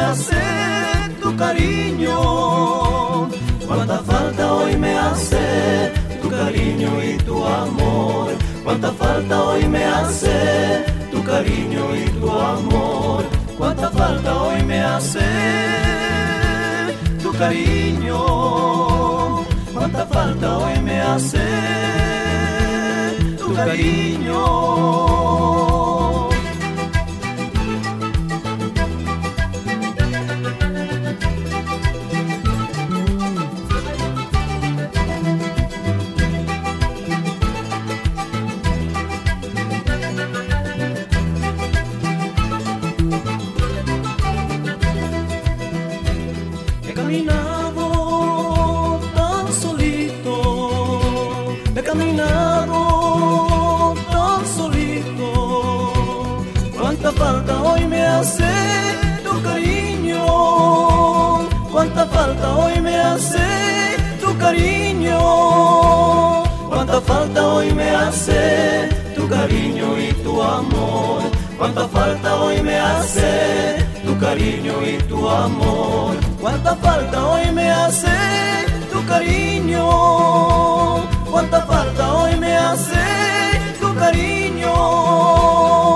hace tu cariño. Cuánta falta hoy me hace tu cariño y tu amor. Cuánta falta hoy me hace tu cariño y tu amor. Cuánta falta hoy me hace tu cariño. Cuánta falta hoy me hace tu cariño. He caminado tan solito, he caminado tan solito. Cuánta falta hoy me hace tu cariño. Cuánta falta hoy me hace tu cariño. Cuánta falta hoy me hace tu cariño y tu amor. Cuánta falta hoy me hace tu cariño y tu amor. Cuánta falta hoy me hace tu cariño. Cuánta falta hoy me hace tu cariño.